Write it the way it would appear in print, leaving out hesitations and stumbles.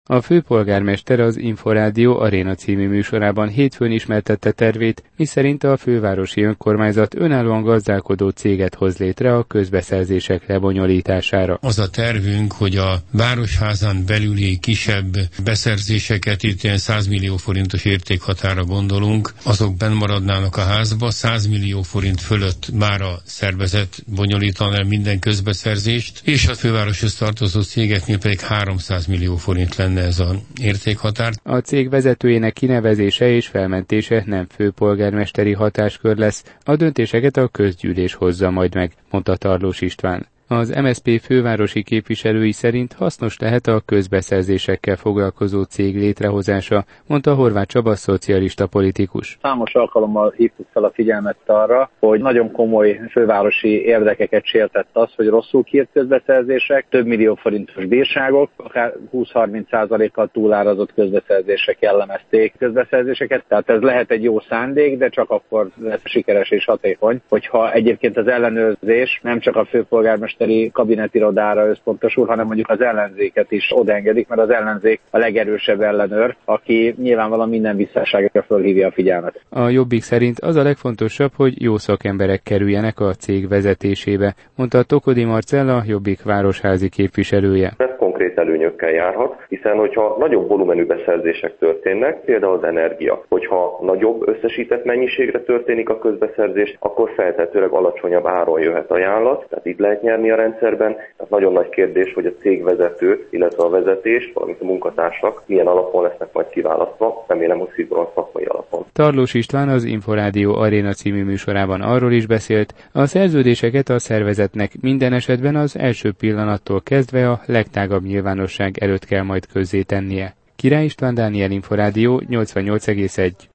A főpolgármester az Inforádió Aréna című műsorában hétfőn ismertette tervét, miszerint a fővárosi önkormányzat önállóan gazdálkodó céget hoz létre a közbeszerzések lebonyolítására. Az a tervünk, hogy a városházán belüli kisebb beszerzéseket, itt ilyen 100 millió forintos értékhatára gondolunk, azok benn maradnának a házba, 100 millió forint fölött már a szervezet bonyolítaná el minden közbeszerzést, és a fővároshoz tartozó cégeknél pedig 300 millió forint lenne ez az értékhatár. A cég vezetőjének kinevezése és felmentése nem főpolgármesteri hatáskör lesz, a döntéseket a közgyűlés hozza majd meg, mondta Tarlós István. Az MSZP fővárosi képviselői szerint hasznos lehet a közbeszerzésekkel foglalkozó cég létrehozása, mondta Horváth Csaba szocialista politikus. Számos alkalommal hívtuk fel a figyelmet arra, hogy nagyon komoly fővárosi érdekeket sértett az, hogy rosszul kiírt közbeszerzések, több millió forintos bírságok, akár 20-30%-kal túlárazott közbeszerzések jellemezték közbeszerzéseket. Tehát ez lehet egy jó szándék, de csak akkor lesz sikeres és hatékony, hogyha egyébként az ellenőrzés nem csak a főpolgármester kabinetirodára összpontosul, hanem mondjuk az ellenzéket is odaengedik, mert az ellenzék a legerősebb ellenőr, aki nyilvánvalóan minden visszásságra fölhívja a figyelmet. A Jobbik szerint az a legfontosabb, hogy jó szakemberek kerüljenek a cég vezetésébe, mondta Tokodi Marcella, Jobbik városházi képviselője. Ez konkrét előnyökkel járhat, hiszen hogyha nagyobb volumenű beszerzések történnek, például az energia, hogyha nagyobb összesített mennyiségre történik a közbeszerzés, akkor feltetőleg alacsonyabb áron jöhet ajánlat, tehát itt lehet nyerni a rendszerben. Tehát nagyon nagy kérdés, hogy a cégvezető, illetve a vezetés, valamint a munkatársak milyen alapon lesznek majd kiválasztva, remélem, hogy szigorúan szakmai alapon. Tarlós István az Inforádió Aréna című műsorában arról is beszélt, a szerződéseket a szervezetnek minden esetben az első pillanattól kezdve a legtágabb nyilvánosság előtt kell majd közzétennie. Király István Dániel, Inforádió 88,1.